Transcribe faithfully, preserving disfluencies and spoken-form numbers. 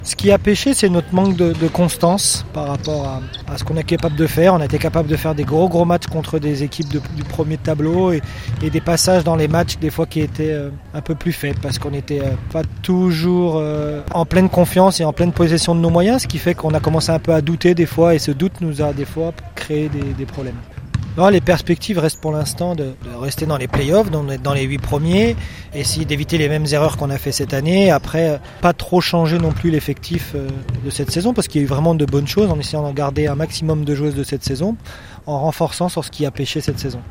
Ce qui a pêché, c'est notre manque de, de constance par rapport à, à ce qu'on est capable de faire. On a été capable de faire des gros gros matchs contre des équipes de, du premier tableau et, et des passages dans les matchs des fois qui étaient euh, un peu plus faibles parce qu'on n'était euh, pas toujours euh, en pleine confiance et en pleine possession de nos moyens, ce qui fait qu'on a commencé un peu à douter des fois et ce doute nous a des fois créé des, des problèmes. Non, les perspectives restent pour l'instant de, de rester dans les playoffs, d'être dans les huit premiers, essayer d'éviter les mêmes erreurs qu'on a fait cette année. Après, pas trop changer non plus l'effectif de cette saison parce qu'il y a eu vraiment de bonnes choses en essayant de garder un maximum de joueuses de cette saison en renforçant sur ce qui a pêché cette saison.